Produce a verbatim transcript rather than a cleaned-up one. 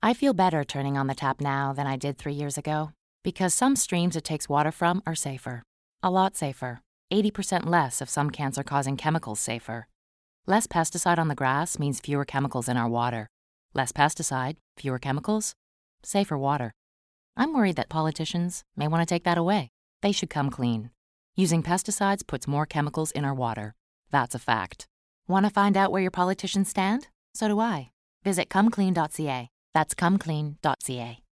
I feel better turning on the tap now than I did three years ago, because some streams it takes water from are safer. A lot safer. eighty percent less of some cancer-causing chemicals safer. Less pesticide on the grass means fewer chemicals in our water. Less pesticide, fewer chemicals, safer water. I'm worried that politicians may want to take that away. They should come clean. Using pesticides puts more chemicals in our water. That's a fact. Want to find out where your politicians stand? So do I. Visit come clean dot c a. That's come clean dot c a.